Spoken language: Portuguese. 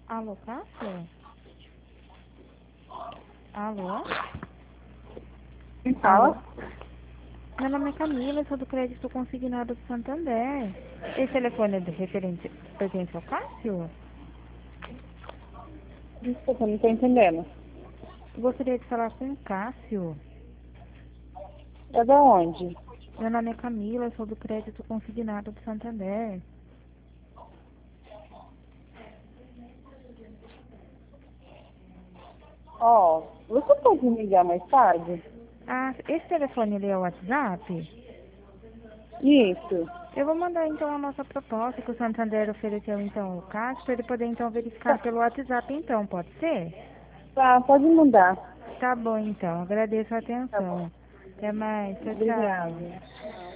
Alô, Cássio? Alô? Quem Alô? fala? Meu nome é Camila, eu sou do Crédito Consignado do Santander. Esse telefone é pertence ao Cássio? Desculpa, não tô entendendo. Gostaria de falar com o Cássio. É da onde? Meu nome é Camila, eu sou do Crédito Consignado do Santander. Ó, você pode me ligar mais tarde? Ah, esse telefone ele é o WhatsApp? Isso. Eu vou mandar então a nossa proposta que o Santander ofereceu então ao Cássio, para ele poder então verificar Tá, pelo WhatsApp então, pode ser? tá, pode mandar. Tá bom então, agradeço a Tá bom. atenção. Até mais, tchau, tchau. Obrigada.